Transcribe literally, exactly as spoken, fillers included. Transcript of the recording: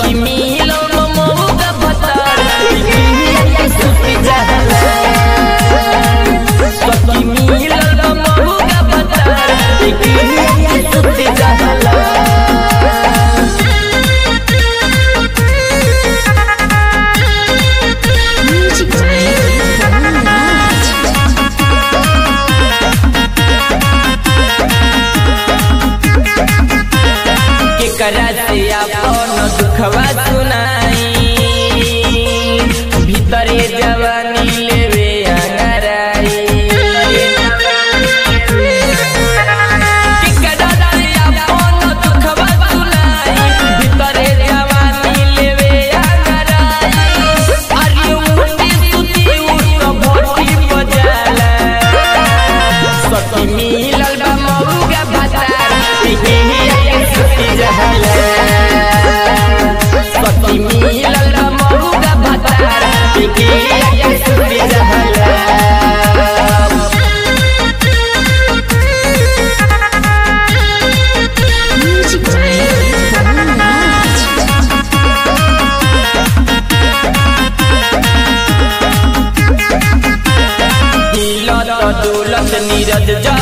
सखी मिलो मौका भतार सुती जहला सखी मिलो मौका भतार सुती जहला करा से अपन दुखवा सुनाई भीतरे जवानी लेवे अंगराई करा से अपन दुखवा सुनाई भीतरे जवानी लेवे अंगराई अरे मुंडी सुती उठ भोटी बजाला सखी मिलल बा मौका भतार सुती जहला सखी मिलल मौका भतार सुती जहला दौलत नीरज